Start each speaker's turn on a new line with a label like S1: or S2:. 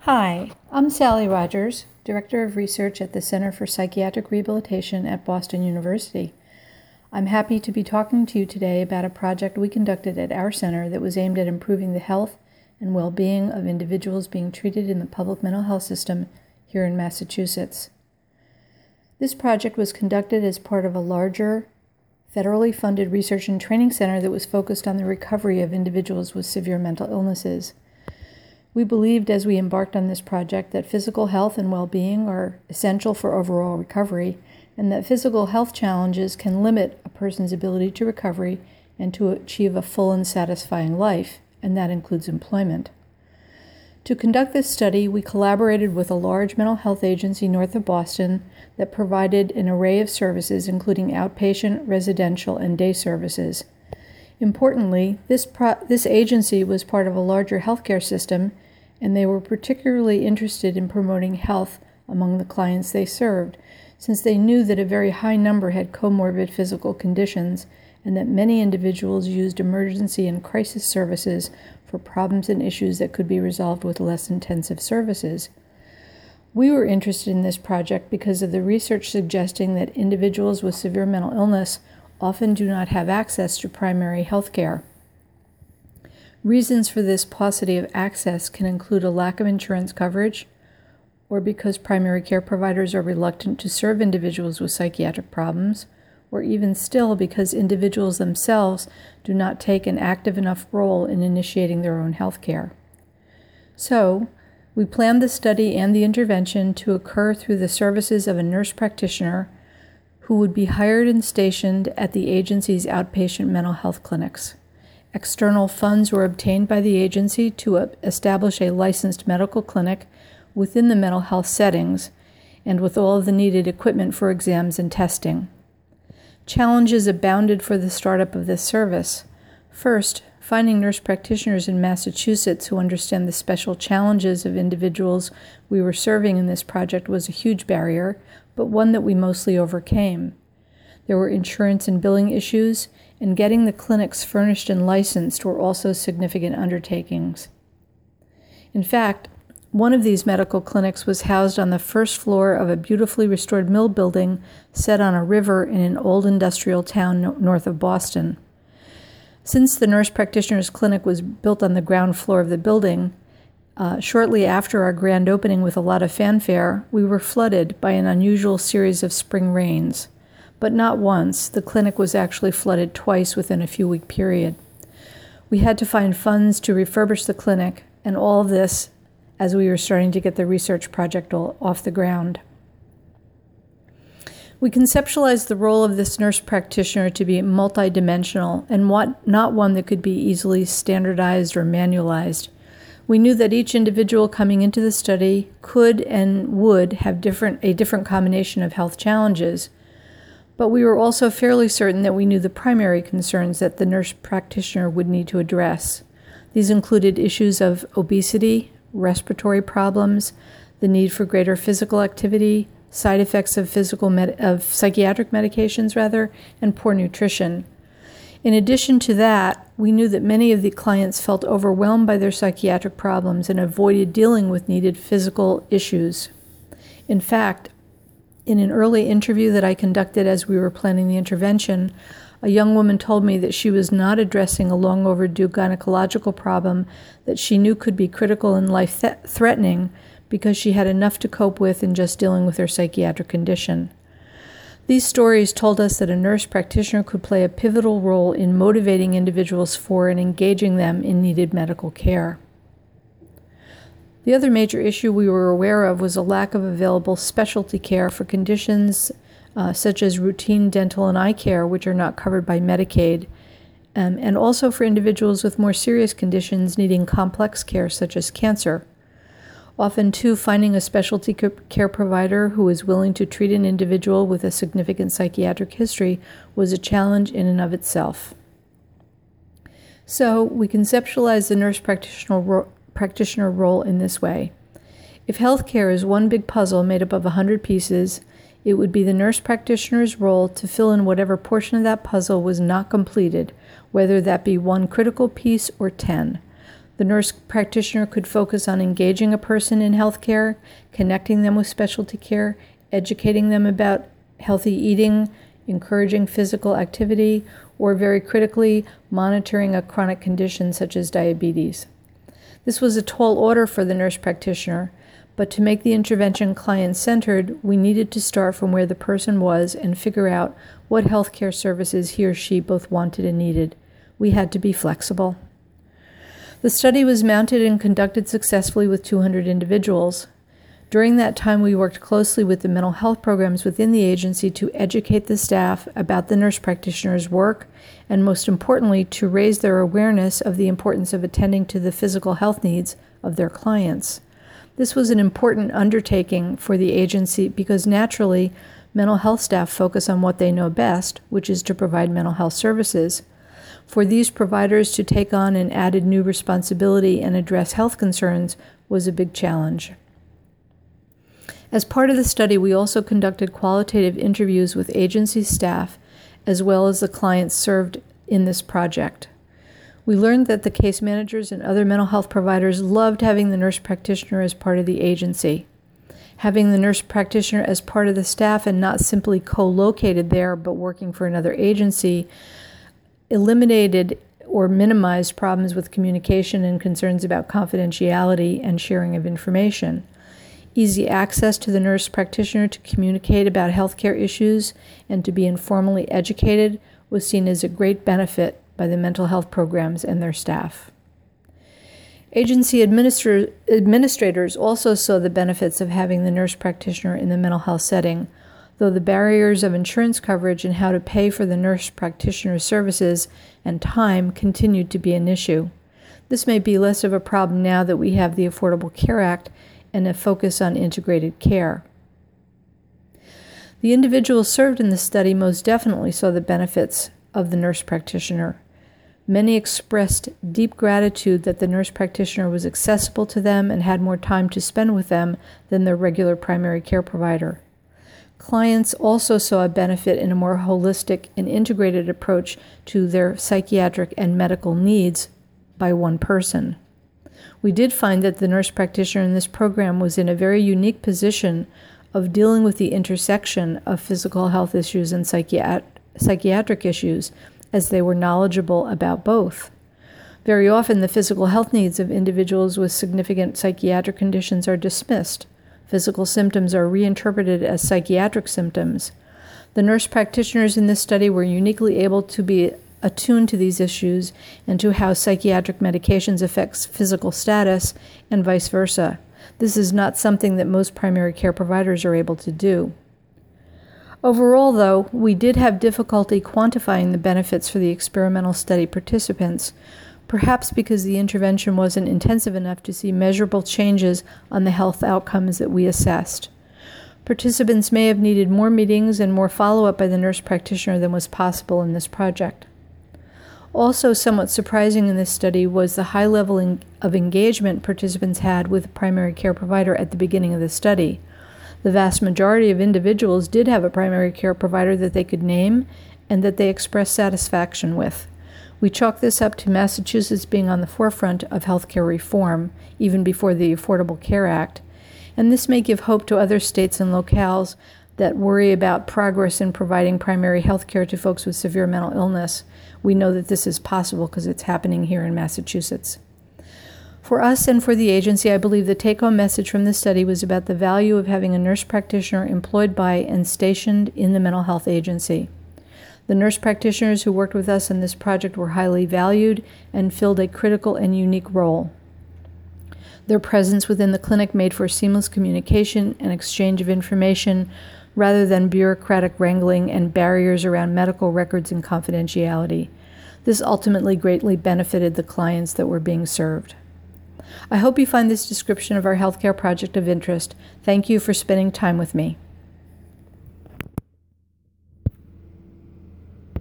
S1: Hi, I'm Sally Rogers, Director of Research at the Center for Psychiatric Rehabilitation at Boston University. I'm happy to be talking to you today about a project we conducted at our center that was aimed at improving the health and well-being of individuals being treated in the public mental health system here in Massachusetts. This project was conducted as part of a larger, federally funded research and training center that was focused on the recovery of individuals with severe mental illnesses. We believed as we embarked on this project that physical health and well-being are essential for overall recovery, and that physical health challenges can limit a person's ability to recovery and to achieve a full and satisfying life, and that includes employment. To conduct this study, we collaborated with a large mental health agency north of Boston that provided an array of services, including outpatient, residential, and day services. Importantly, this agency was part of a larger healthcare system, and they were particularly interested in promoting health among the clients they served, since they knew that a very high number had comorbid physical conditions and that many individuals used emergency and crisis services for problems and issues that could be resolved with less intensive services. We were interested in this project because of the research suggesting that individuals with severe mental illness often do not have access to primary health care. Reasons for this paucity of access can include a lack of insurance coverage, or because primary care providers are reluctant to serve individuals with psychiatric problems, or even still because individuals themselves do not take an active enough role in initiating their own health care. So, we planned the study and the intervention to occur through the services of a nurse practitioner who would be hired and stationed at the agency's outpatient mental health clinics. External funds were obtained by the agency to establish a licensed medical clinic within the mental health settings and with all of the needed equipment for exams and testing. Challenges abounded for the startup of this service. First, finding nurse practitioners in Massachusetts who understand the special challenges of individuals we were serving in this project was a huge barrier, but one that we mostly overcame. There were insurance and billing issues, and getting the clinics furnished and licensed were also significant undertakings. In fact, one of these medical clinics was housed on the first floor of a beautifully restored mill building set on a river in an old industrial town north of Boston. Since the nurse practitioner's clinic was built on the ground floor of the building, shortly after our grand opening with a lot of fanfare, we were flooded by an unusual series of spring rains. But not once. The clinic was actually flooded twice within a few-week period. We had to find funds to refurbish the clinic, and all of this as we were starting to get the research project off the ground. We conceptualized the role of this nurse practitioner to be multidimensional and not one that could be easily standardized or manualized. We knew that each individual coming into the study could and would have a different combination of health challenges, but we were also fairly certain that we knew the primary concerns that the nurse practitioner would need to address. These included issues of obesity, respiratory problems, the need for greater physical activity, side effects of psychiatric medications, and poor nutrition. In addition to that, we knew that many of the clients felt overwhelmed by their psychiatric problems and avoided dealing with needed physical issues. In fact, in an early interview that I conducted as we were planning the intervention, a young woman told me that she was not addressing a long overdue gynecological problem that she knew could be critical and life-threatening because she had enough to cope with in just dealing with her psychiatric condition. These stories told us that a nurse practitioner could play a pivotal role in motivating individuals for and engaging them in needed medical care. The other major issue we were aware of was a lack of available specialty care for conditions such as routine dental and eye care, which are not covered by Medicaid, and also for individuals with more serious conditions needing complex care such as cancer. Often, too, finding a specialty care provider who is willing to treat an individual with a significant psychiatric history was a challenge in and of itself. So, we conceptualized the nurse practitioner role in this way. If healthcare is one big puzzle made up of 100 pieces, it would be the nurse practitioner's role to fill in whatever portion of that puzzle was not completed, whether that be one critical piece or 10. The nurse practitioner could focus on engaging a person in healthcare, connecting them with specialty care, educating them about healthy eating, encouraging physical activity, or very critically, monitoring a chronic condition such as diabetes. This was a tall order for the nurse practitioner, but to make the intervention client-centered, we needed to start from where the person was and figure out what healthcare services he or she both wanted and needed. We had to be flexible. The study was mounted and conducted successfully with 200 individuals. During that time, we worked closely with the mental health programs within the agency to educate the staff about the nurse practitioner's work, and most importantly, to raise their awareness of the importance of attending to the physical health needs of their clients. This was an important undertaking for the agency because naturally, mental health staff focus on what they know best, which is to provide mental health services. For these providers to take on an added new responsibility and address health concerns was a big challenge. As part of the study, we also conducted qualitative interviews with agency staff as well as the clients served in this project. We learned that the case managers and other mental health providers loved having the nurse practitioner as part of the agency. Having the nurse practitioner as part of the staff and not simply co-located there but working for another agency eliminated or minimized problems with communication and concerns about confidentiality and sharing of information. Easy access to the nurse practitioner to communicate about healthcare issues and to be informally educated was seen as a great benefit by the mental health programs and their staff. Agency administrators also saw the benefits of having the nurse practitioner in the mental health setting, though the barriers of insurance coverage and how to pay for the nurse practitioner's services and time continued to be an issue. This may be less of a problem now that we have the Affordable Care Act and a focus on integrated care. The individuals served in the study most definitely saw the benefits of the nurse practitioner. Many expressed deep gratitude that the nurse practitioner was accessible to them and had more time to spend with them than their regular primary care provider. Clients also saw a benefit in a more holistic and integrated approach to their psychiatric and medical needs by one person. We did find that the nurse practitioner in this program was in a very unique position of dealing with the intersection of physical health issues and psychiatric issues, as they were knowledgeable about both. Very often, the physical health needs of individuals with significant psychiatric conditions are dismissed. Physical symptoms are reinterpreted as psychiatric symptoms. The nurse practitioners in this study were uniquely able to be attuned to these issues and to how psychiatric medications affect physical status and vice versa. This is not something that most primary care providers are able to do. Overall, though, we did have difficulty quantifying the benefits for the experimental study participants, perhaps because the intervention wasn't intensive enough to see measurable changes on the health outcomes that we assessed. Participants may have needed more meetings and more follow-up by the nurse practitioner than was possible in this project. Also somewhat surprising in this study was the high level of engagement participants had with the primary care provider at the beginning of the study. The vast majority of individuals did have a primary care provider that they could name and that they expressed satisfaction with. We chalk this up to Massachusetts being on the forefront of healthcare reform, even before the Affordable Care Act, and this may give hope to other states and locales that worry about progress in providing primary health care to folks with severe mental illness. We know that this is possible because it's happening here in Massachusetts. For us and for the agency, I believe the take-home message from this study was about the value of having a nurse practitioner employed by and stationed in the mental health agency. The nurse practitioners who worked with us in this project were highly valued and filled a critical and unique role. Their presence within the clinic made for seamless communication and exchange of information rather than bureaucratic wrangling and barriers around medical records and confidentiality. This ultimately greatly benefited the clients that were being served. I hope you find this description of our healthcare project of interest. Thank you for spending time with me.